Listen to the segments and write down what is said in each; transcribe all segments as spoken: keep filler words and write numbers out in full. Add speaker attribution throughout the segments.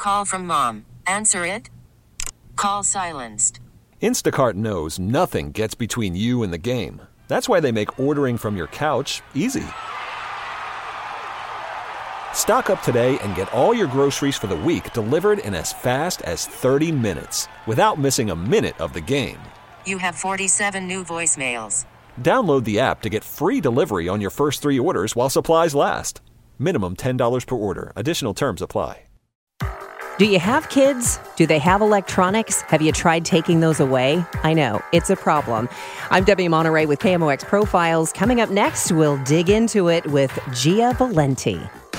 Speaker 1: call from mom. Answer it. Call silenced.
Speaker 2: Instacart knows nothing gets between you and the game. That's why they make ordering from your couch easy. Stock up today and get all your groceries for the week delivered in as fast as thirty minutes without missing a minute of the game.
Speaker 1: You have forty-seven new voicemails.
Speaker 2: Download the app to get free delivery on your first three orders while supplies last. Minimum ten dollars per order. Additional terms apply.
Speaker 3: Do you have kids? Do they have electronics? Have you tried taking those away? I know, it's a problem. I'm Debbie Monterey with K M O X Profiles. Coming up next, we'll dig into it with Gia Valenti.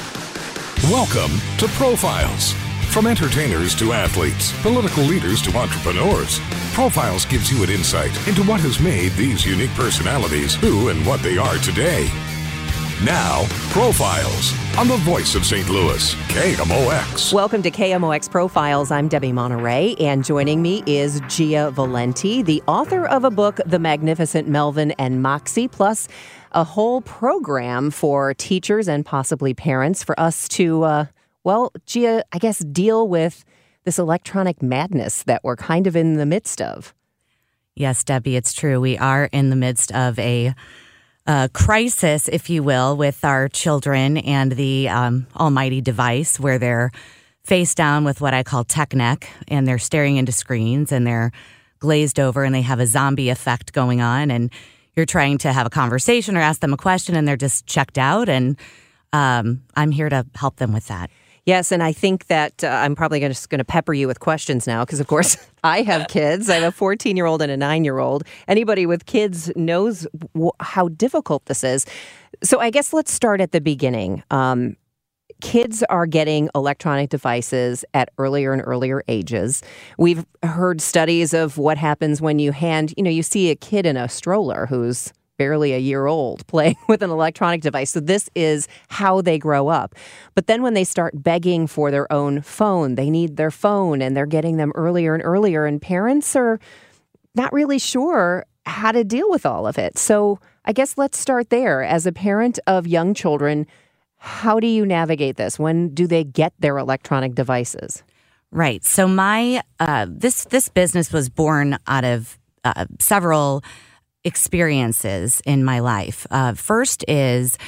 Speaker 4: Welcome to Profiles. From entertainers to athletes, political leaders to entrepreneurs, Profiles gives you an insight into what has made these unique personalities who and what they are today. Now, Profiles on the voice of Saint Louis, K M O X.
Speaker 3: Welcome to K M O X Profiles. I'm Debbie Monterey, and joining me is Gia Valenti, the author of a book, The Magnificent Melvin and Moxie, plus a whole program for teachers and possibly parents for us to, uh, well, Gia, I guess, deal with this electronic madness that we're kind of in the midst of.
Speaker 5: Yes, Debbie, it's true. We are in the midst of a uh, crisis, if you will, with our children and the um, almighty device where they're face down with what I call tech neck, and they're staring into screens and they're glazed over and they have a zombie effect going on, and you're trying to have a conversation or ask them a question and they're just checked out, and um, I'm here to help them with that.
Speaker 3: Yes, and I think that uh, I'm probably gonna, just going to pepper you with questions now because, of course, I have kids. I have a fourteen-year-old and a nine-year-old. Anybody with kids knows w- how difficult this is. So I guess let's start at the beginning. Um, kids are getting electronic devices at earlier and earlier ages. We've heard studies of what happens when you hand, you know, you see a kid in a stroller who's barely a year old playing with an electronic device. So this is how they grow up. But then when they start begging for their own phone, they need their phone and they're getting them earlier and earlier. And parents are not really sure how to deal with all of it. So I guess let's start there. As a parent of young children, how do you navigate this? When do they get their electronic devices?
Speaker 5: Right. So my uh, this this business was born out of uh, several experiences in my life. Uh, first is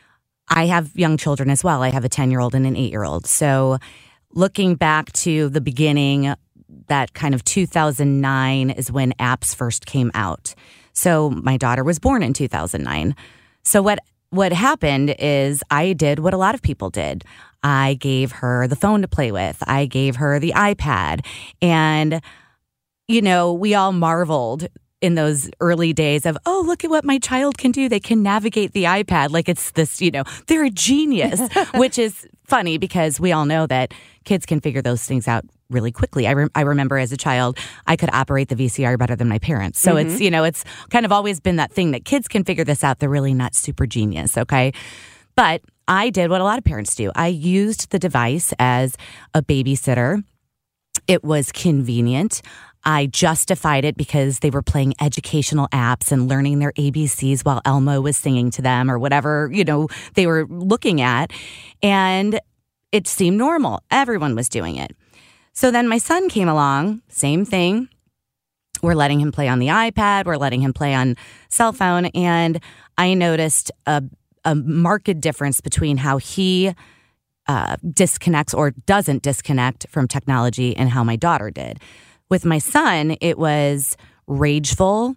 Speaker 5: I have young children as well. I have a ten-year-old and an eight-year-old. So looking back to the beginning, that kind of two thousand nine is when apps first came out. So my daughter was born in two thousand nine. So what what happened is I did what a lot of people did. I gave her the phone to play with. I gave her the iPad. And, you know, we all marveled in those early days of, oh, look at what my child can do. They can navigate the iPad like it's this, you know, they're a genius, which is funny because we all know that kids can figure those things out really quickly. I, re- I remember as a child, I could operate the V C R better than my parents. So mm-hmm. it's, you know, it's kind of always been that thing that kids can figure this out. They're really not super genius, okay? But I did what a lot of parents do. I used the device as a babysitter. It was convenient. I justified it because they were playing educational apps and learning their A B Cs while Elmo was singing to them or whatever, you know, they were looking at. And it seemed normal. Everyone was doing it. So then my son came along, same thing. We're letting him play on the iPad. We're letting him play on cell phone. And I noticed a, a marked difference between how he uh, disconnects or doesn't disconnect from technology and how my daughter did. With my son, it was rageful,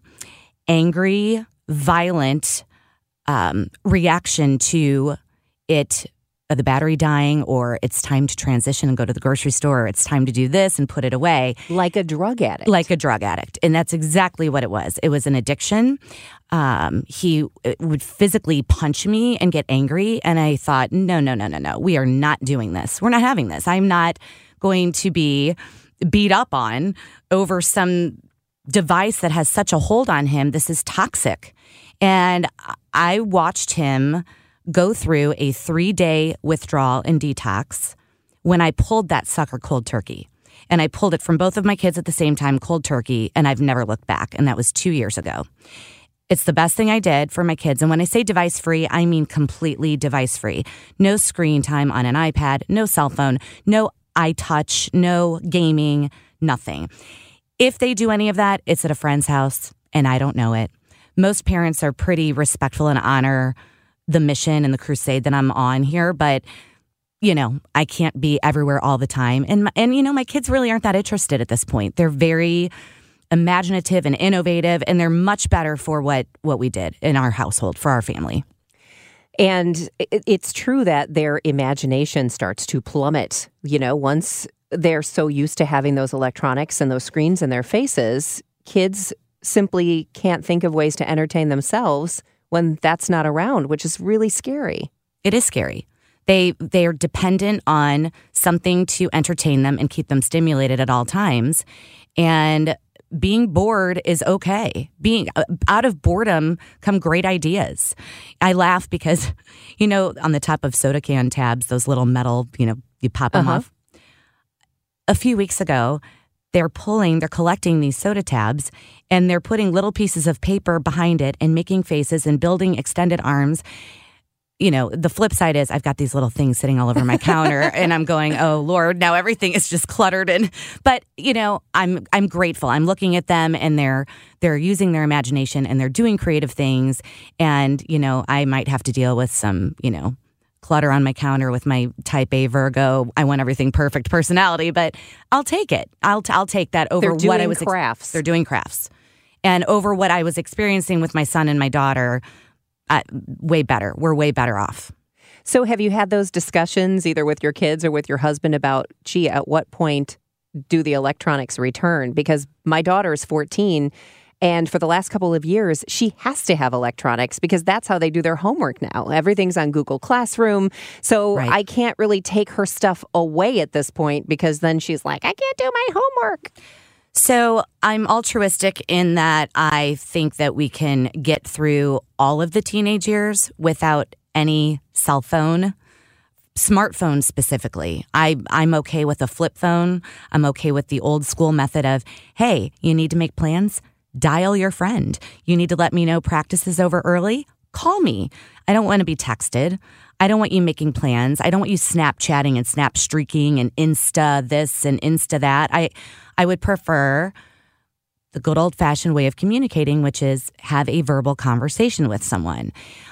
Speaker 5: angry, violent um, reaction to it, uh, the battery dying, or it's time to transition and go to the grocery store, or it's time to do this and put it away.
Speaker 3: Like a drug addict.
Speaker 5: Like a drug addict. And that's exactly what it was. It was an addiction. Um, he would physically punch me and get angry. And I thought, no, no, no, no, no. We are not doing this. We're not having this. I'm not going to be beat up on over some device that has such a hold on him. This is toxic. And I watched him go through a three-day withdrawal and detox when I pulled that sucker cold turkey. And I pulled it from both of my kids at the same time, cold turkey, and I've never looked back. And that was two years ago. It's the best thing I did for my kids. And when I say device-free, I mean completely device-free. No screen time on an iPad, no cell phone, no iTouch, no gaming, nothing. If they do any of that, it's at a friend's house, and I don't know it. Most parents are pretty respectful and honor the mission and the crusade that I'm on here, but you know, I can't be everywhere all the time. And, and you know, my kids really aren't that interested at this point. They're very imaginative and innovative, and they're much better for what, what we did in our household, for our family.
Speaker 3: And it's true that their imagination starts to plummet, you know, once they're so used to having those electronics and those screens in their faces. Kids simply can't think of ways to entertain themselves when that's not around, which is really scary.
Speaker 5: It is scary. They they are dependent on something to entertain them and keep them stimulated at all times. And being bored is okay. Being uh, out of boredom come great ideas. I laugh because, you know, on the top of soda can tabs, those little metal, you know, you pop them
Speaker 3: Uh-huh.
Speaker 5: off. A few weeks ago, they're pulling, they're collecting these soda tabs, and they're putting little pieces of paper behind it and making faces and building extended arms. You know, the flip side is I've got these little things sitting all over my counter, and I'm going, oh Lord, now everything is just cluttered. And but you know, I'm I'm grateful. I'm looking at them, and they're they're using their imagination, and they're doing creative things. And you know, I might have to deal with some, you know, clutter on my counter with my Type A Virgo. I want everything perfect personality, but I'll take it. I'll t- I'll take that over
Speaker 3: They're doing
Speaker 5: what I was ex-
Speaker 3: crafts.
Speaker 5: They're doing crafts, and over what I was experiencing with my son and my daughter. Uh, way better. We're way better off.
Speaker 3: So have you had those discussions either with your kids or with your husband about, gee, at what point do the electronics return? Because my daughter is fourteen, and for the last couple of years, she has to have electronics because that's how they do their homework now. Everything's on Google Classroom. So
Speaker 5: Right.
Speaker 3: I can't really take her stuff away at this point because then she's like, I can't do my homework.
Speaker 5: So I'm altruistic in that I think that we can get through all of the teenage years without any cell phone, smartphone specifically. I, I'm okay with a flip phone. I'm okay with the old school method of, hey, you need to make plans? Dial your friend. You need to let me know practice is over early? Call me. I don't want to be texted. I don't want you making plans. I don't want you Snapchatting and snap streaking and Insta this and Insta that. I I would prefer the good old-fashioned way of communicating, which is have a verbal conversation with someone.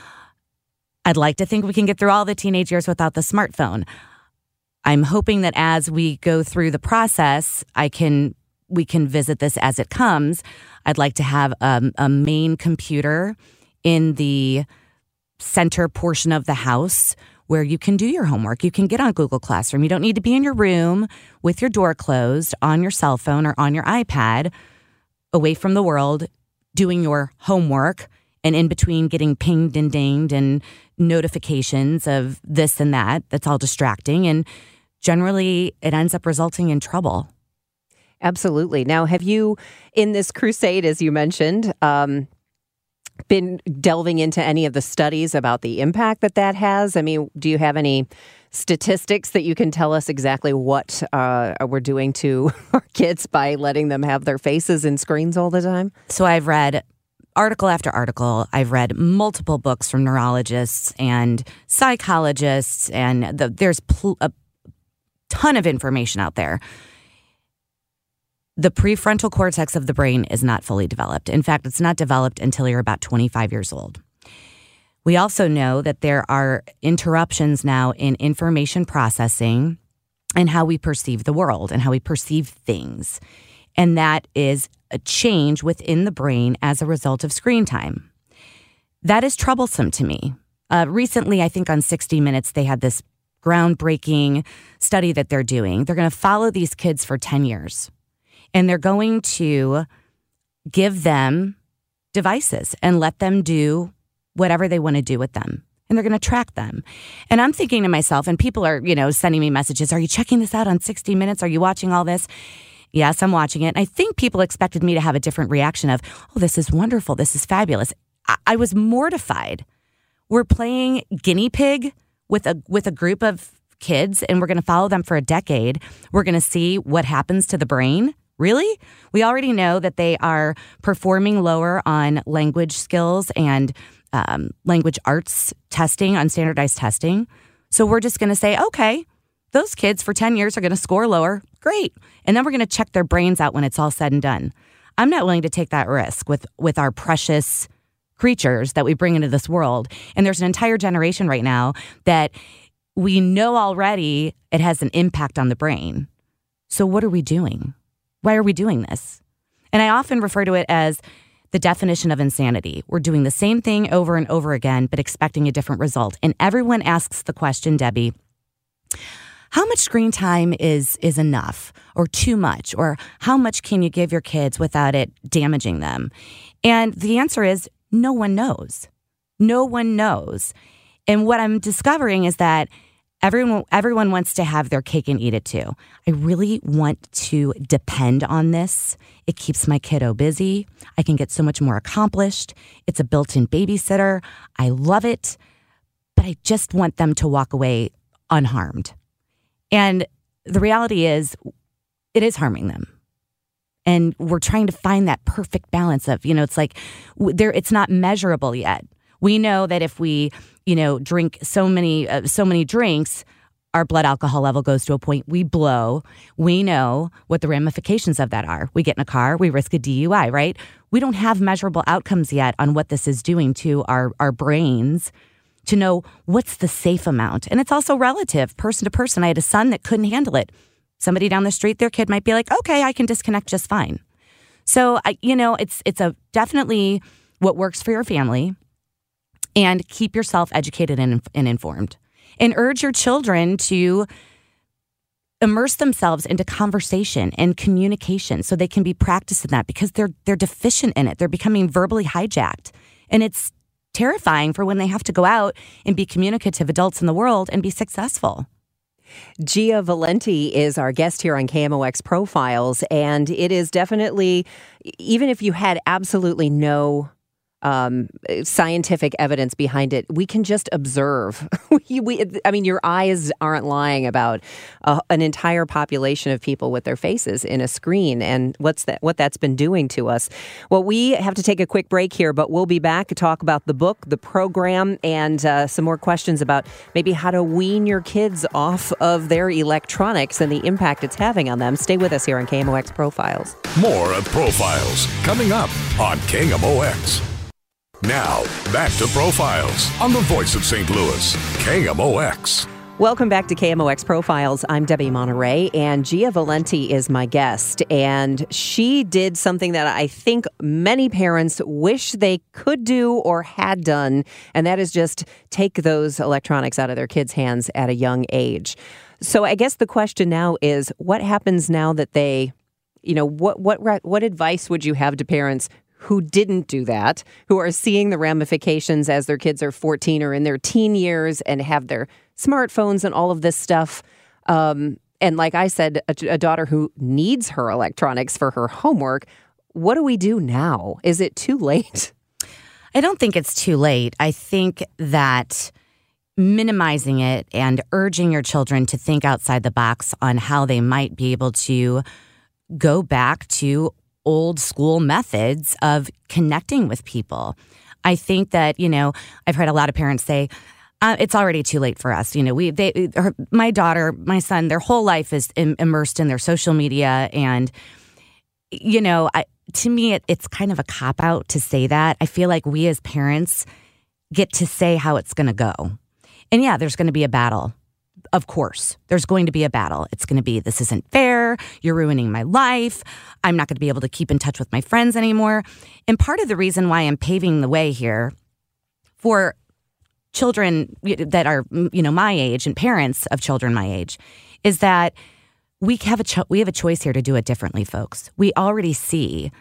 Speaker 5: I'd like to think we can get through all the teenage years without the smartphone. I'm hoping that as we go through the process, I can we can visit this as it comes. I'd like to have a, a main computer in the center portion of the house where you can do your homework. You can get on Google Classroom. You don't need to be in your room with your door closed on your cell phone or on your iPad, away from the world, doing your homework, and in between getting pinged and dinged and notifications of this and that. That's all distracting. And generally, it ends up resulting in trouble.
Speaker 3: Absolutely. Now, have you, in this crusade, as you mentioned, um, been delving into any of the studies about the impact that that has? I mean, do you have any statistics that you can tell us exactly what uh, we're doing to our kids by letting them have their faces in screens all the time?
Speaker 5: So I've read article after article. I've read multiple books from neurologists and psychologists, and the, there's pl- a ton of information out there. The prefrontal cortex of the brain is not fully developed. In fact, it's not developed until you're about twenty-five years old. We also know that there are interruptions now in information processing and how we perceive the world and how we perceive things. And that is a change within the brain as a result of screen time. That is troublesome to me. Uh, recently, I think on sixty minutes, they had this groundbreaking study that they're doing. They're going to follow these kids for ten years. And they're going to give them devices and let them do whatever they want to do with them. And they're going to track them. And I'm thinking to myself, and people are, you know, sending me messages, are you checking this out on sixty minutes? Are you watching all this? Yes, I'm watching it. And I think people expected me to have a different reaction of, oh, this is wonderful. This is fabulous. I, I was mortified. We're playing guinea pig with a with a group of kids, and we're going to follow them for a decade. We're going to see what happens to the brain. Really? We already know that they are performing lower on language skills and um, language arts testing, on standardized testing. So we're just going to say, okay, those kids for ten years are going to score lower. Great. And then we're going to check their brains out when it's all said and done. I'm not willing to take that risk with, with our precious creatures that we bring into this world. And there's an entire generation right now that we know already it has an impact on the brain. So what are we doing? Why are we doing this? And I often refer to it as the definition of insanity. We're doing the same thing over and over again, but expecting a different result. And everyone asks the question, Debbie, how much screen time is is enough or too much? Or how much can you give your kids without it damaging them? And the answer is no one knows. No one knows. And what I'm discovering is that everyone everyone wants to have their cake and eat it too. I really want to depend on this. It keeps my kiddo busy. I can get so much more accomplished. It's a built-in babysitter. I love it. But I just want them to walk away unharmed. And the reality is, it is harming them. And we're trying to find that perfect balance of, you know, it's like there. It's not measurable yet. We know that if we, you know, drink so many, uh, so many drinks, our blood alcohol level goes to a point we blow. We know what the ramifications of that are. We get in a car, we risk a D U I, right? We don't have measurable outcomes yet on what this is doing to our, our brains to know what's the safe amount. And it's also relative, person to person. I had a son that couldn't handle it. Somebody down the street, their kid might be like, okay, I can disconnect just fine. So, I, you know, it's it's a definitely what works for your family. And keep yourself educated and, and informed. And urge your children to immerse themselves into conversation and communication so they can be practiced in that because they're they're deficient in it. They're becoming verbally hijacked. And it's terrifying for when they have to go out and be communicative adults in the world and be successful.
Speaker 3: Gia Valenti is our guest here on K M O X Profiles. And it is definitely, even if you had absolutely no Um, scientific evidence behind it, we can just observe. we, we, I mean, your eyes aren't lying about uh, an entire population of people with their faces in a screen and what's that, what that's been doing to us. Well, we have to take a quick break here, but we'll be back to talk about the book, the program, and uh, some more questions about maybe how to wean your kids off of their electronics and the impact it's having on them. Stay with us here on K M O X Profiles.
Speaker 4: More of Profiles coming up on K M O X. Now, back to Profiles on the voice of Saint Louis, K M O X.
Speaker 3: Welcome back to K M O X Profiles. I'm Debbie Monterey, and Gia Valenti is my guest. And she did something that I think many parents wish they could do or had done, and that is just take those electronics out of their kids' hands at a young age. So I guess the question now is, what happens now that they, you know, what what what advice would you have to parents who didn't do that, who are seeing the ramifications as their kids are fourteen or in their teen years and have their smartphones and all of this stuff? Um, and like I said, a, a daughter who needs her electronics for her homework. What do we do now? Is it too late?
Speaker 5: I don't think it's too late. I think that minimizing it and urging your children to think outside the box on how they might be able to go back to old school methods of connecting with people. I think that, you know, I've heard a lot of parents say, uh, it's already too late for us. You know, we, they, her, my daughter, my son, their whole life is im- immersed in their social media. And, you know, I, to me, it, it's kind of a cop-out to say that. I feel like we as parents get to say how it's going to go. And yeah, there's going to be a battle. Of course, there's going to be a battle. It's going to be, this isn't fair. You're ruining my life. I'm not going to be able to keep in touch with my friends anymore. And part of the reason why I'm paving the way here for children that are, you know, my age and parents of children my age is that we have a cho- we have a choice here to do it differently, folks. We already see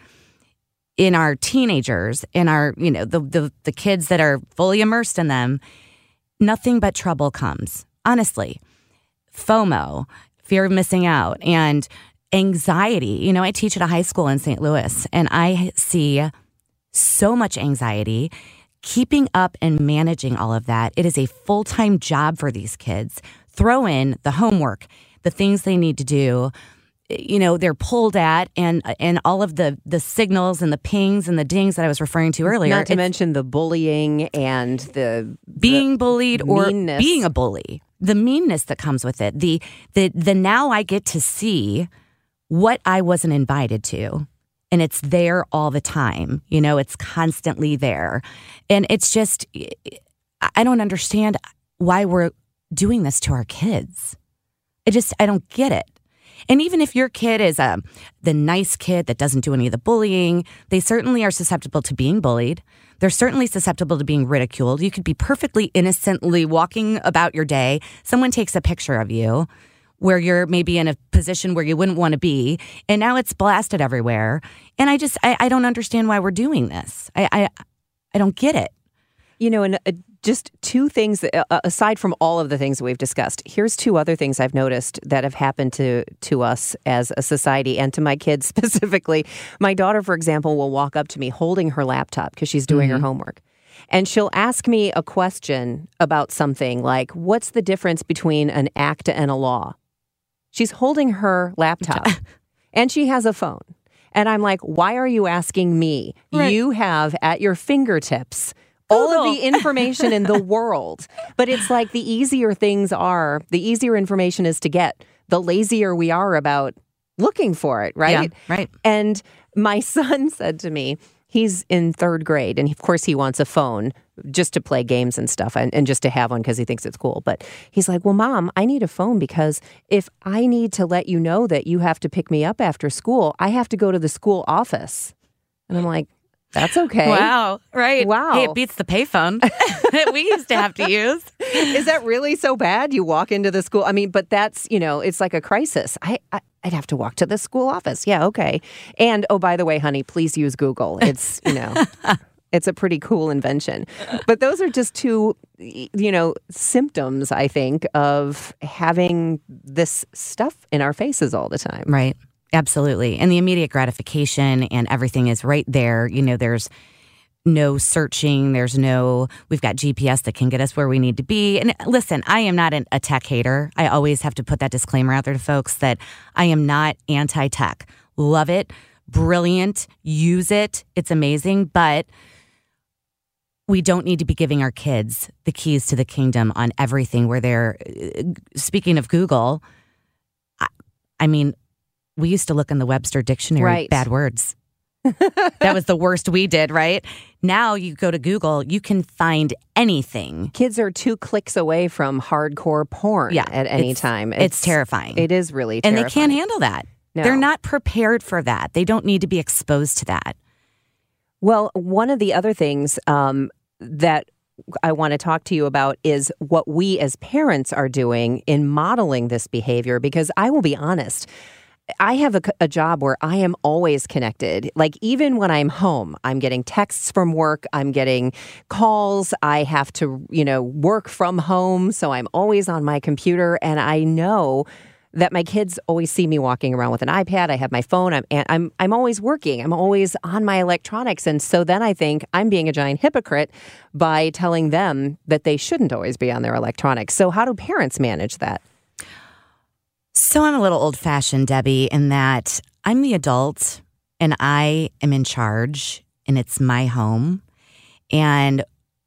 Speaker 5: in our teenagers, in our, you know, the the, the kids that are fully immersed in them, nothing but trouble comes. Honestly, FOMO, fear of missing out, and anxiety. You know, I teach at a high school in Saint Louis, and I see so much anxiety. Keeping up and managing all of that, it is a full-time job for these kids. Throw in the homework, the things they need to do. You know, they're pulled at, and and all of the the signals and the pings and the dings that I was referring to earlier.
Speaker 3: Not to mention the bullying and the
Speaker 5: being
Speaker 3: the
Speaker 5: bullied or
Speaker 3: meanness.
Speaker 5: being a bully. the meanness that comes with it, the the the now I get to see what I wasn't invited to. And it's there all the time. You know, it's constantly there. And it's just, I don't understand why we're doing this to our kids. I just, I don't get it. And even if your kid is um, the nice kid that doesn't do any of the bullying, they certainly are susceptible to being bullied. They're certainly susceptible to being ridiculed. You could be perfectly innocently walking about your day. Someone takes a picture of you where you're maybe in a position where you wouldn't want to be, and now it's blasted everywhere. And I just, I, I don't understand why we're doing this. I, I, I don't get it.
Speaker 3: You know, and uh, just two things, that, uh, aside from all of the things that we've discussed, here's two other things I've noticed that have happened to, to us as a society and to my kids specifically. My daughter, for example, will walk up to me holding her laptop because she's doing mm-hmm. her homework. And she'll ask me a question about something like, what's the difference between an act and a law? She's holding her laptop and she has a phone. And I'm like, why are you asking me? Right. You have at your fingertips all Google. Of the information in the world. But it's like the easier things are, the easier information is to get, the lazier we are about looking for it, right?
Speaker 5: Yeah, right.
Speaker 3: And my son said to me, he's in third grade, and of course he wants a phone just to play games and stuff and, and just to have one because he thinks it's cool. But he's like, well, Mom, I need a phone because if I need to let you know that you have to pick me up after school, I have to go to the school office. And I'm like, that's okay.
Speaker 5: Wow. Right.
Speaker 3: Wow.
Speaker 5: Hey, it beats the payphone that we used to have to use.
Speaker 3: Is that really so bad? You walk into the school. I mean, but that's, you know, it's like a crisis. I, I I'd have to walk to the school office. Yeah, okay. And, oh, by the way, honey, please use Google. It's, you know, it's a pretty cool invention. But those are just two, you know, symptoms, I think, of having this stuff in our faces all the time.
Speaker 5: Right. Absolutely. And the immediate gratification and everything is right there. You know, there's no searching. There's no, we've got G P S that can get us where we need to be. And listen, I am not an, a tech hater. I always have to put that disclaimer out there to folks that I am not anti-tech. Love it. Brilliant. Use it. It's amazing. But we don't need to be giving our kids the keys to the kingdom on everything where they're, speaking of Google, I, I mean, we used to look in the Webster dictionary,
Speaker 3: right.
Speaker 5: Bad words. That was the worst we did, right? Now you go to Google, you can find anything.
Speaker 3: Kids are two clicks away from hardcore porn yeah, at any
Speaker 5: it's,
Speaker 3: time.
Speaker 5: It's, it's terrifying.
Speaker 3: It is really terrifying.
Speaker 5: And they can't handle that.
Speaker 3: No.
Speaker 5: They're not prepared for that. They don't need to be exposed to that.
Speaker 3: Well, one of the other things um, that I want to talk to you about is what we as parents are doing in modeling this behavior, because I will be honest, I have a, a job where I am always connected. Like even when I'm home, I'm getting texts from work, I'm getting calls, I have to, you know, work from home. So I'm always on my computer, and I know that my kids always see me walking around with an iPad. I have my phone. I'm I'm I'm always working. I'm always on my electronics. And so then I think I'm being a giant hypocrite by telling them that they shouldn't always be on their electronics. So how do parents manage that?
Speaker 5: So I'm a little old-fashioned, Debbie, in that I'm the adult and I am in charge and it's my home. And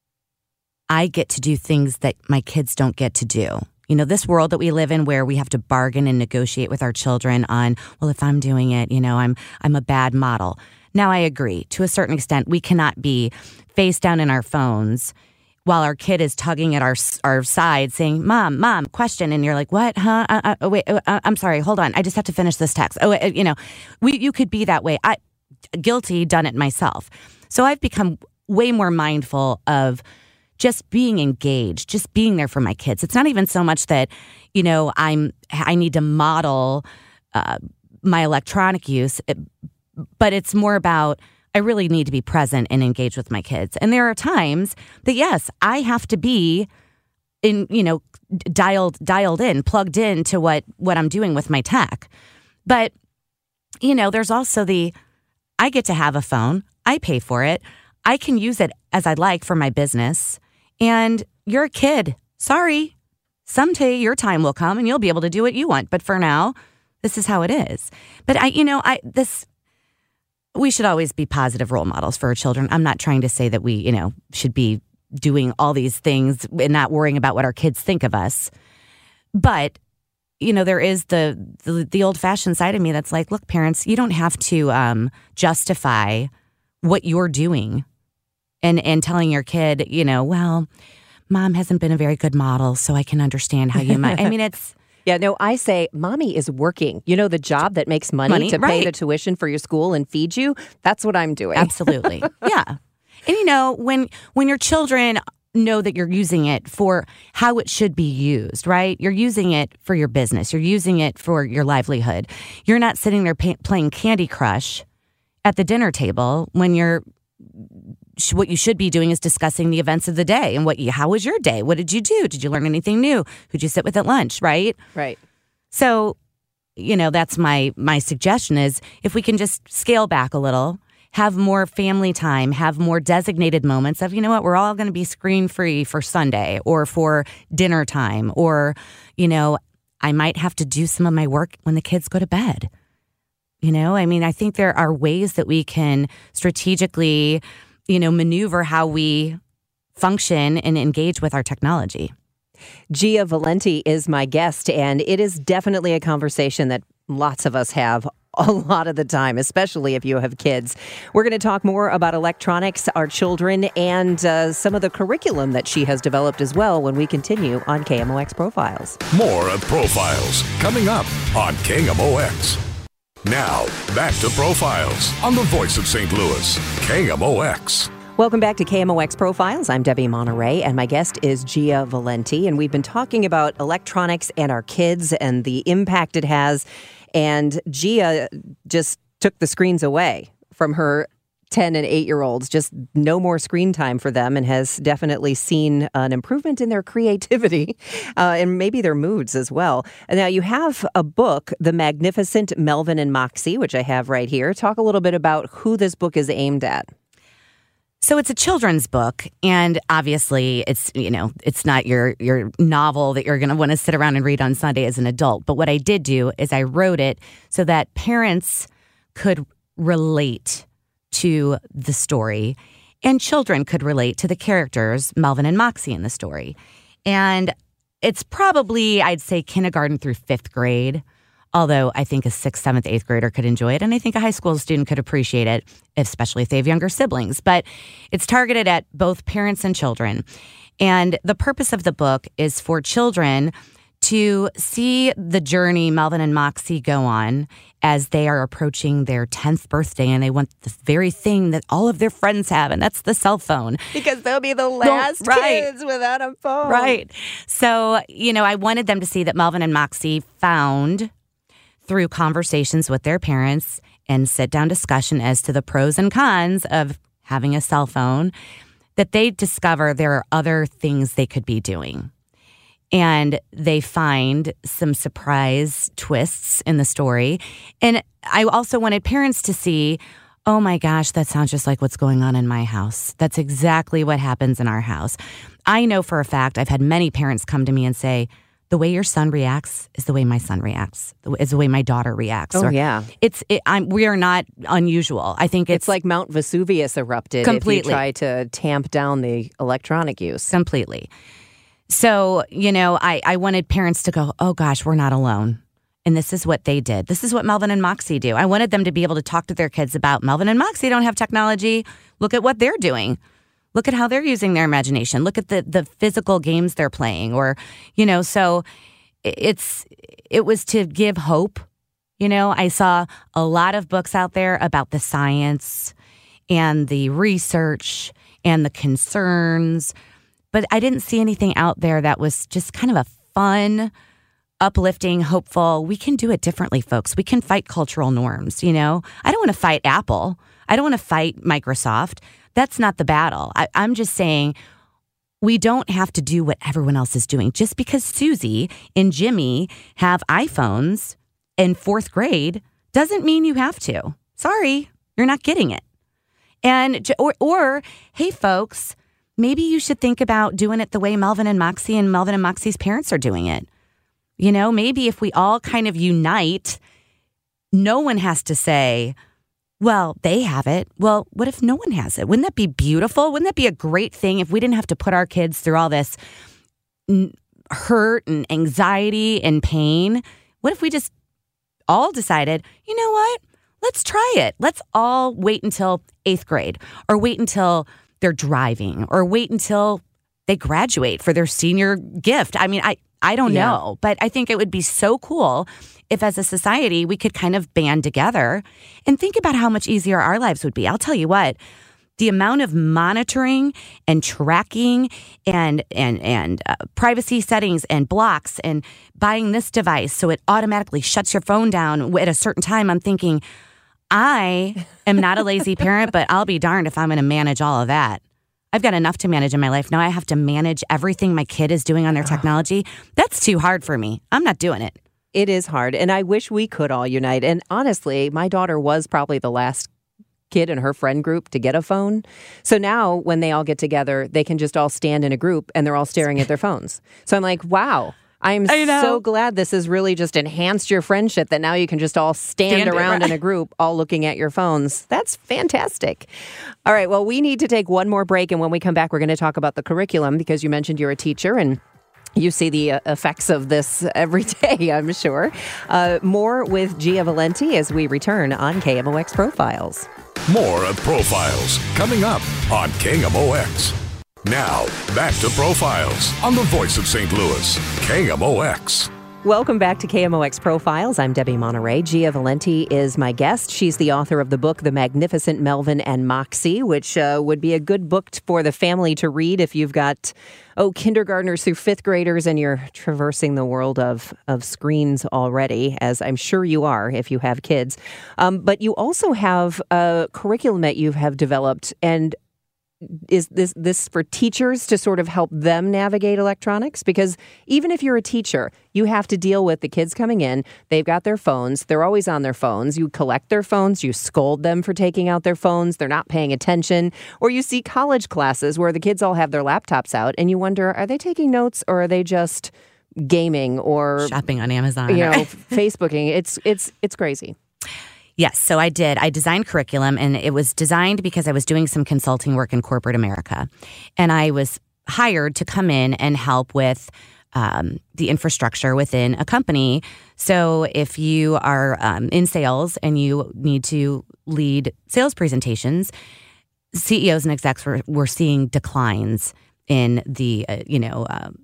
Speaker 5: I get to do things that my kids don't get to do. You know, this world that we live in where we have to bargain and negotiate with our children on, well, if I'm doing it, you know, I'm I'm a bad model. Now, I agree. To a certain extent, we cannot be face down in our phones while our kid is tugging at our our side saying, Mom, Mom, question. And you're like, what? Huh? Uh, uh, oh, wait, uh, I'm sorry. Hold on. I just have to finish this text. Oh, uh, you know, we you could be that way. I guilty, done it myself. So I've become way more mindful of just being engaged, just being there for my kids. It's not even so much that, you know, I'm I need to model uh, my electronic use, but it's more about I really need to be present and engage with my kids. And there are times that, yes, I have to be in, you know, dialed dialed in, plugged in to what what I'm doing with my tech. But, you know, there's also the I get to have a phone. I pay for it. I can use it as I like for my business. And you're a kid. Sorry. Someday your time will come and you'll be able to do what you want. But for now, this is how it is. But I, you know, I, this, we should always be positive role models for our children. I'm not trying to say that we, you know, should be doing all these things and not worrying about what our kids think of us. but, you know, there is the, the, the old-fashioned side of me that's like, look, parents, you don't have to um, justify what you're doing and, and telling your kid, you know, well, mom hasn't been a very good model, so I can understand how you might. I mean, it's...
Speaker 3: Yeah, no, I say, mommy is working. You know, the job that makes money,
Speaker 5: Money,
Speaker 3: to pay
Speaker 5: right.
Speaker 3: the tuition for your school and feed you, that's what I'm doing.
Speaker 5: Absolutely. Yeah. And, you know, when when your children know that you're using it for how it should be used, right? You're using it for your business. You're using it for your livelihood. You're not sitting there pay- playing Candy Crush at the dinner table when you're... What you should be doing is discussing the events of the day and what you, how was your day? What did you do? Did you learn anything new? Who'd you sit with at lunch, right?
Speaker 3: Right.
Speaker 5: So, you know, that's my my suggestion is if we can just scale back a little, have more family time, have more designated moments of, you know what, we're all going to be screen free for Sunday or for dinner time, or, you know, I might have to do some of my work when the kids go to bed. You know, I mean, I think there are ways that we can strategically, you know, maneuver how we function and engage with our technology.
Speaker 3: Gia Valenti is my guest, and it is definitely a conversation that lots of us have a lot of the time, especially if you have kids. We're going to talk more about electronics, our children, and uh, some of the curriculum that she has developed as well when we continue on K M O X Profiles.
Speaker 4: More of Profiles coming up on K M O X. Now, back to Profiles on the voice of Saint Louis, K M O X.
Speaker 3: Welcome back to K M O X Profiles. I'm Debbie Monterey, and my guest is Gia Valenti, and we've been talking about electronics and our kids and the impact it has. And Gia just took the screens away from her ten and eight-year-olds, just no more screen time for them, and has definitely seen an improvement in their creativity uh, and maybe their moods as well. And now you have a book, The Magnificent Melvin and Moxie, which I have right here. Talk a little bit about who this book is aimed at.
Speaker 5: So it's a children's book, and obviously it's, you know, it's not your your novel that you're going to want to sit around and read on Sunday as an adult. But what I did do is I wrote it so that parents could relate to the story, and children could relate to the characters, Melvin and Moxie, in the story. And it's probably, I'd say, kindergarten through fifth grade, although I think a sixth, seventh, eighth grader could enjoy it, and I think a high school student could appreciate it, especially if they have younger siblings. But it's targeted at both parents and children. And the purpose of the book is for children to see the journey Melvin and Moxie go on as they are approaching their tenth birthday, and they want the very thing that all of their friends have, and that's the cell phone.
Speaker 3: Because they'll be the last
Speaker 5: right.
Speaker 3: kids without a phone.
Speaker 5: Right. So, you know, I wanted them to see that Melvin and Moxie found, through conversations with their parents and sit-down discussion as to the pros and cons of having a cell phone, that they discover there are other things they could be doing. And they find some surprise twists in the story. And I also wanted parents to see, oh my gosh, that sounds just like what's going on in my house. That's exactly what happens in our house. I know for a fact, I've had many parents come to me and say, the way your son reacts is the way my son reacts, is the way my daughter reacts.
Speaker 3: Oh,
Speaker 5: or,
Speaker 3: yeah.
Speaker 5: It's, it, I'm, we are not unusual. I think it's,
Speaker 3: It's like Mount Vesuvius erupted
Speaker 5: Completely.
Speaker 3: if you try to tamp down the electronic use.
Speaker 5: Completely. So, you know, I, I wanted parents to go, oh gosh, we're not alone. And this is what they did. This is what Melvin and Moxie do. I wanted them to be able to talk to their kids about Melvin and Moxie don't have technology. Look at what they're doing. Look at how they're using their imagination. Look at the, the physical games they're playing. Or, you know, so it's it was to give hope. You know, I saw a lot of books out there about the science and the research and the concerns, but I didn't see anything out there that was just kind of a fun, uplifting, hopeful. We can do it differently, folks. We can fight cultural norms, you know. I don't want to fight Apple. I don't want to fight Microsoft. That's not the battle. I, I'm just saying we don't have to do what everyone else is doing. Just because Susie and Jimmy have iPhones in fourth grade doesn't mean you have to. Sorry, you're not getting it. And or, or hey, folks, maybe you should think about doing it the way Melvin and Moxie and Melvin and Moxie's parents are doing it. You know, maybe if we all kind of unite, no one has to say, well, they have it. Well, what if no one has it? Wouldn't that be beautiful? Wouldn't that be a great thing if we didn't have to put our kids through all this n- hurt and anxiety and pain. What if we just all decided, you know what? Let's try it. Let's all wait until eighth grade or wait until they're driving or wait until they graduate for their senior gift. I mean, I, I don't
Speaker 3: Yeah.
Speaker 5: know, but I think it would be so cool if as a society we could kind of band together and think about how much easier our lives would be. I'll tell you what, the amount of monitoring and tracking and and and uh, privacy settings and blocks and buying this device so it automatically shuts your phone down at a certain time, I'm thinking, I am not a lazy parent, but I'll be darned if I'm going to manage all of that. I've got enough to manage in my life. Now I have to manage everything my kid is doing on their technology. That's too hard for me. I'm not doing it.
Speaker 3: It is hard, and I wish we could all unite. And honestly, my daughter was probably the last kid in her friend group to get a phone. So now when they all get together, they can just all stand in a group and they're all staring at their phones. So I'm like, wow. I'm
Speaker 5: I know.
Speaker 3: so glad this has really just enhanced your friendship that now you can just all stand,
Speaker 5: Stand
Speaker 3: around
Speaker 5: around.
Speaker 3: in a group all looking at your phones. That's fantastic. All right, well, we need to take one more break, and when we come back, we're going to talk about the curriculum because you mentioned you're a teacher and you see the uh, effects of this every day, I'm sure. Uh, more with Gia Valenti as we return on K M O X Profiles.
Speaker 4: More of Profiles coming up on K M O X. Now, back to Profiles on the voice of Saint Louis, K M O X.
Speaker 3: Welcome back to K M O X Profiles. I'm Debbie Monterey. Gia Valenti is my guest. She's the author of the book, The Magnificent Melvin and Moxie, which uh, would be a good book t- for the family to read if you've got, oh, kindergartners through fifth graders and you're traversing the world of, of screens already, as I'm sure you are if you have kids. Um, but you also have a curriculum that you have developed, and is this this for teachers to sort of help them navigate electronics? Because even if you're a teacher, you have to deal with the kids coming in. They've got their phones. They're always on their phones. You collect their phones. You scold them for taking out their phones. They're not paying attention. Or you see college classes where the kids all have their laptops out and you wonder, are they taking notes or are they just gaming or
Speaker 5: Shopping on Amazon.
Speaker 3: you know, Facebooking? It's it's it's crazy.
Speaker 5: Yes, so I did. I designed curriculum, and it was designed because I was doing some consulting work in corporate America. And I was hired to come in and help with um, the infrastructure within a company. So if you are um, in sales and you need to lead sales presentations, C E Os and execs were, were seeing declines in the, uh, you know, um,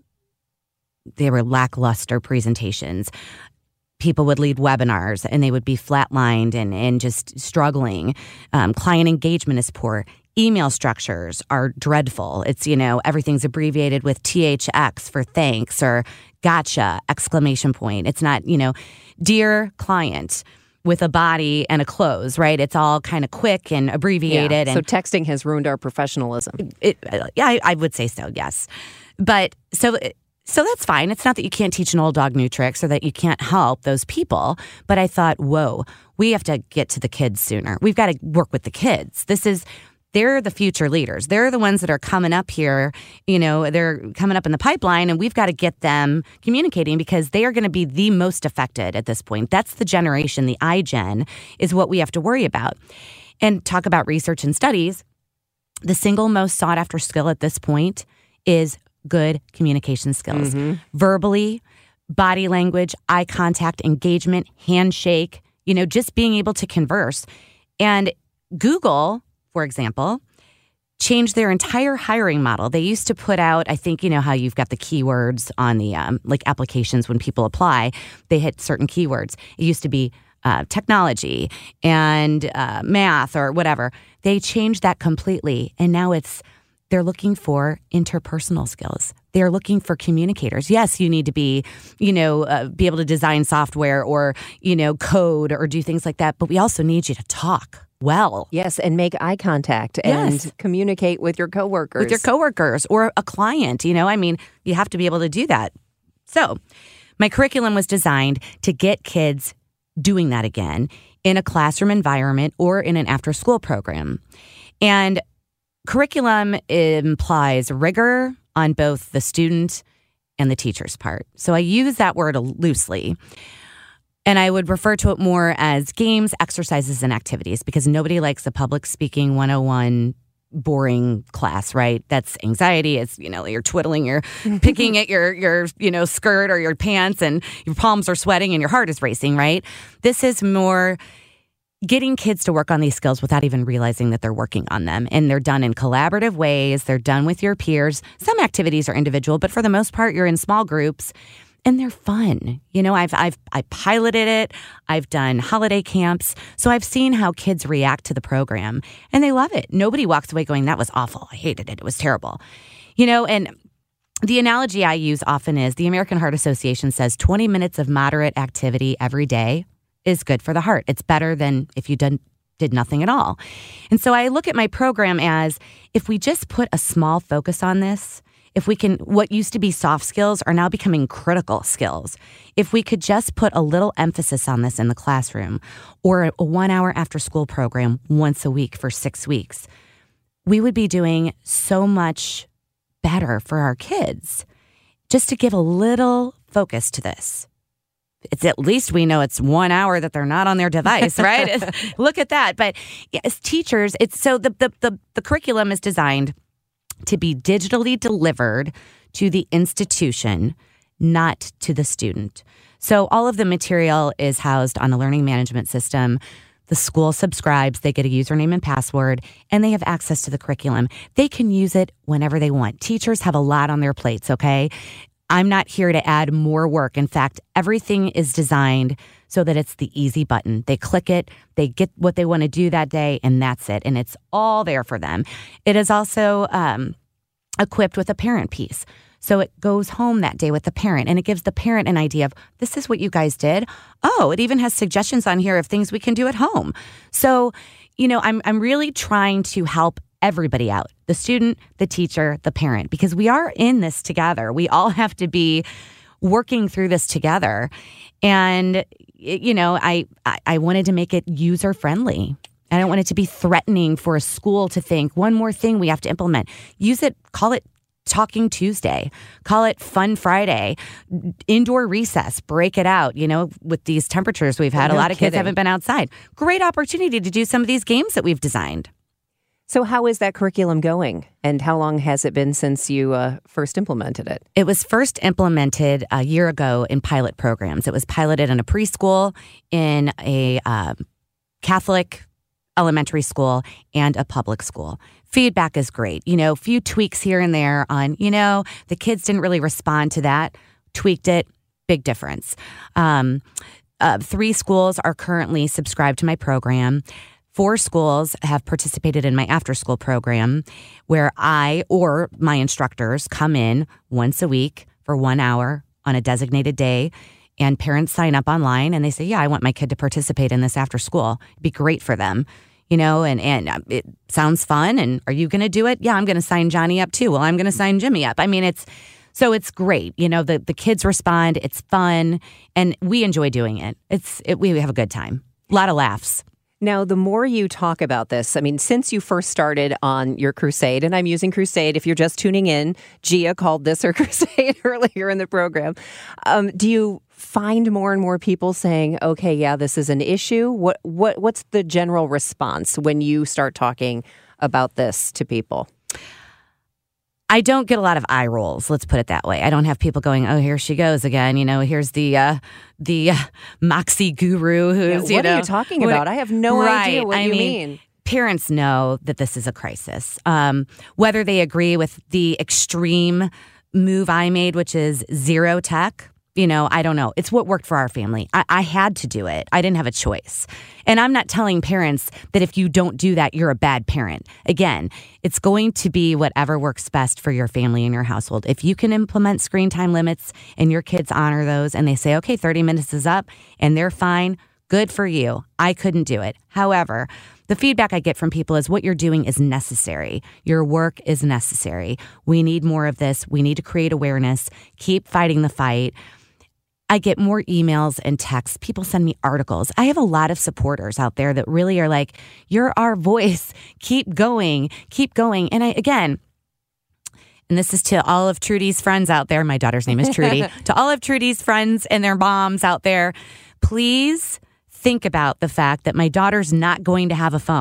Speaker 5: they were lackluster presentations. People would lead webinars and they would be flatlined and, and just struggling. Um, client engagement is poor. Email structures are dreadful. It's, you know, everything's abbreviated with T H X for thanks or gotcha, exclamation point. It's not, you know, dear client with a body and a close, right? It's all kind of quick and abbreviated.
Speaker 3: Yeah.
Speaker 5: And
Speaker 3: So texting has ruined our professionalism.
Speaker 5: it, yeah, I, I would say so, yes. But so... So that's fine. It's not that you can't teach an old dog new tricks or that you can't help those people. But I thought, whoa, we have to get to the kids sooner. We've got to work with the kids. This is, they're the future leaders. They're the ones that are coming up here. You know, they're coming up in the pipeline, and we've got to get them communicating because they are going to be the most affected at this point. That's the generation, the iGen, is what we have to worry about. And talk about research and studies. The single most sought after skill at this point is good communication skills. Mm-hmm. Verbally, body language, eye contact, engagement, handshake, you know, just being able to converse. And Google, for example, changed their entire hiring model. They used to put out, I think, you know, how you've got the keywords on the um, like applications when people apply, they hit certain keywords. It used to be uh, technology and uh, math or whatever. They changed that completely. And now it's they're looking for interpersonal skills. They're looking for communicators. Yes, you need to be, you know, uh, be able to design software or, you know, code or do things like that. But we also need you to talk well.
Speaker 3: Yes, and make eye contact and
Speaker 5: Yes.
Speaker 3: communicate with your coworkers.
Speaker 5: With your coworkers or a client, you know, I mean, you have to be able to do that. So my curriculum was designed to get kids doing that again in a classroom environment or in an after-school program. And curriculum implies rigor on both the student and the teacher's part. So I use that word loosely. And I would refer to it more as games, exercises, and activities because nobody likes a public speaking one oh one boring class, right? That's anxiety. It's, you know, you're twiddling, you're picking at your, your, you know, skirt or your pants and your palms are sweating and your heart is racing, right? This is more getting kids to work on these skills without even realizing that they're working on them. And they're done in collaborative ways. They're done with your peers. Some activities are individual, but for the most part, you're in small groups. And they're fun. You know, I've I've I piloted it. I've done holiday camps. So I've seen how kids react to the program and they love it. Nobody walks away going, that was awful. I hated it. It was terrible. You know, and the analogy I use often is the American Heart Association says twenty minutes of moderate activity every day is good for the heart. It's better than if you done, did nothing at all. And so I look at my program as if we just put a small focus on this, if we can, what used to be soft skills are now becoming critical skills. If we could just put a little emphasis on this in the classroom or a one hour after school program once a week for six weeks, we would be doing so much better for our kids. Just to give a little focus to this. It's at least we know it's one hour that they're not on their device, right? Look at that. But yeah, as teachers, it's so the, the, the, the curriculum is designed to be digitally delivered to the institution, not to the student. So all of the material is housed on a learning management system. The school subscribes, they get a username and password, and they have access to the curriculum. They can use it whenever they want. Teachers have a lot on their plates, okay? I'm not here to add more work. In fact, everything is designed so that it's the easy button. They click it, they get what they want to do that day, and that's it. And it's all there for them. It is also um, equipped with a parent piece. So it goes home that day with the parent, and it gives the parent an idea of, this is what you guys did. Oh, it even has suggestions on here of things we can do at home. So, you know, I'm I'm really trying to help everybody out, the student, the teacher, the parent, because we are in this together. We all have to be working through this together. And, you know, I, I, I wanted to make it user friendly. I don't want it to be threatening for a school to think one more thing we have to implement. Use it, call it Talking Tuesday, call it Fun Friday, indoor recess, break it out. You know, with these temperatures we've had,
Speaker 3: no
Speaker 5: a lot of
Speaker 3: kidding.
Speaker 5: kids haven't been outside. Great opportunity to do some of these games that we've designed.
Speaker 3: So how is that curriculum going? And how long has it been since you uh, first implemented it?
Speaker 5: It was first implemented a year ago in pilot programs. It was piloted in a preschool, in a uh, Catholic elementary school, and a public school. Feedback is great. You know, a few tweaks here and there on, you know, the kids didn't really respond to that, tweaked it, big difference. Um, uh, three schools are currently subscribed to my program. Four schools have participated in my after-school program where I or my instructors come in once a week for one hour on a designated day, and parents sign up online and they say, yeah, I want my kid to participate in this after school. It'd be great for them, you know, and, and it sounds fun. And are you going to do it? Yeah, I'm going to sign Johnny up too. Well, I'm going to sign Jimmy up. I mean, it's so it's great. You know, the, the kids respond. It's fun. And we enjoy doing it. It's it, we have a good time. A lot of laughs.
Speaker 3: Now, the more you talk about this, I mean, since you first started on your crusade, and I'm using crusade, if you're just tuning in, Gia called this her crusade earlier in the program. Um, do you find more and more people saying, okay, yeah, this is an issue? What what What's the general response when you start talking about this to people?
Speaker 5: I don't get a lot of eye rolls, let's put it that way. I don't have people going, oh, here she goes again. You know, here's the uh, the uh, Moxie guru who's,
Speaker 3: Yeah, what
Speaker 5: you know.
Speaker 3: are you talking about? I have no
Speaker 5: right,
Speaker 3: idea what
Speaker 5: I
Speaker 3: you
Speaker 5: mean,
Speaker 3: mean.
Speaker 5: Parents know that this is a crisis. Um, whether they agree with the extreme move I made, which is zero tech, you know, I don't know. It's what worked for our family. I, I had to do it. I didn't have a choice. And I'm not telling parents that if you don't do that, you're a bad parent. Again, it's going to be whatever works best for your family and your household. If you can implement screen time limits and your kids honor those and they say, okay, thirty minutes is up and they're fine, good for you. I couldn't do it. However, the feedback I get from people is what you're doing is necessary. Your work is necessary. We need more of this. We need to create awareness. Keep fighting the fight. I get more emails and texts. People send me articles. I have a lot of supporters out there that really are like, you're our voice. Keep going. Keep going. And I, again, and this is to all of Trudy's friends out there. My daughter's name is Trudy. To all of Trudy's friends and their moms out there, please think about the fact that my daughter's not going to have a phone.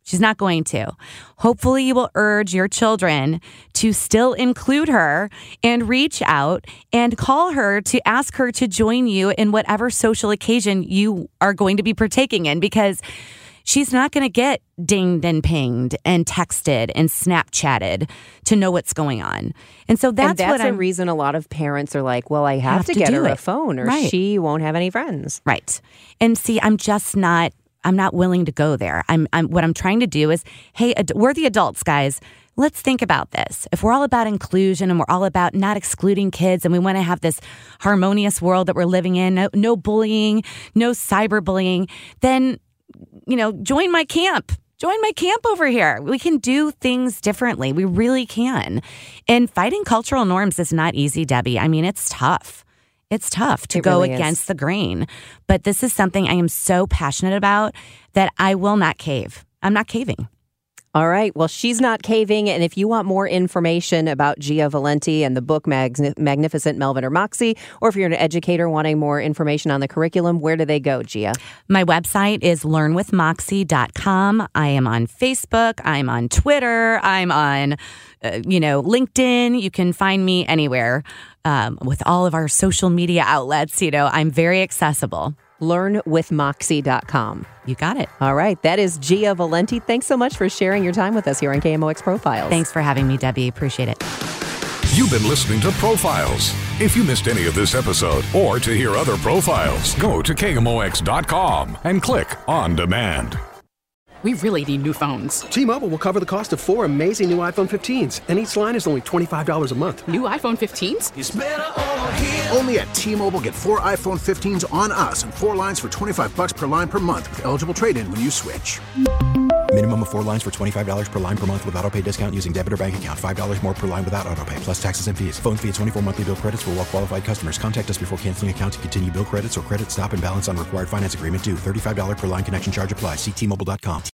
Speaker 5: She's not going to. Hopefully you will urge your children to still include her and reach out and call her to ask her to join you in whatever social occasion you are going to be partaking in, because she's not going to get dinged and pinged and texted and Snapchatted to know what's going on. And so that's,
Speaker 3: and that's
Speaker 5: what
Speaker 3: a
Speaker 5: I'm,
Speaker 3: reason a lot of parents are like, well, I have,
Speaker 5: have
Speaker 3: to,
Speaker 5: to
Speaker 3: get
Speaker 5: do
Speaker 3: her
Speaker 5: it.
Speaker 3: a phone or
Speaker 5: Right.
Speaker 3: she won't have any friends.
Speaker 5: Right. And see, I'm just not, I'm not willing to go there. I'm, I'm what I'm trying to do is, hey, ad- we're the adults, guys. Let's think about this. If we're all about inclusion and we're all about not excluding kids and we want to have this harmonious world that we're living in, no, no bullying, no cyberbullying, then, you know, join my camp. Join my camp over here. We can do things differently. We really can. And fighting cultural norms is not easy, Debbie. I mean, it's tough. It's tough to
Speaker 3: It
Speaker 5: go
Speaker 3: really
Speaker 5: against
Speaker 3: is.
Speaker 5: the grain. But this is something I am so passionate about that I will not cave. I'm not caving.
Speaker 3: All right. Well, she's not caving. And if you want more information about Gia Valenti and the book Mag- Magnificent Melvin or Moxie, or if you're an educator wanting more information on the curriculum, where do they go, Gia?
Speaker 5: My website is learn with moxie dot com. I am on Facebook. I'm on Twitter. I'm on, uh, you know, LinkedIn. You can find me anywhere um, with all of our social media outlets. You know, I'm very accessible.
Speaker 3: learn with moxie dot com.
Speaker 5: You got it.
Speaker 3: All right. That is Gia Valenti. Thanks so much for sharing your time with us here on K M O X Profiles.
Speaker 5: Thanks for having me, Debbie. Appreciate it.
Speaker 4: You've been listening to Profiles. If you missed any of this episode or to hear other profiles, go to K M O X dot com and click On Demand.
Speaker 6: We really need new phones.
Speaker 7: T-Mobile will cover the cost of four amazing new iPhone fifteens, and each line is only twenty-five dollars a month.
Speaker 6: New iPhone fifteens?
Speaker 8: Only at T-Mobile, get four iPhone fifteens on us and four lines for twenty-five bucks per line per month with eligible trade-in when you switch.
Speaker 9: Minimum of four lines for twenty-five dollars per line per month with autopay discount using debit or bank account. five dollars more per line without autopay, plus taxes and fees. Phone fee at twenty-four monthly bill credits for well-qualified customers. Contact us before canceling account to continue bill credits or credit stop and balance on required finance agreement due. thirty-five dollars per line connection charge applies. See T Mobile dot com.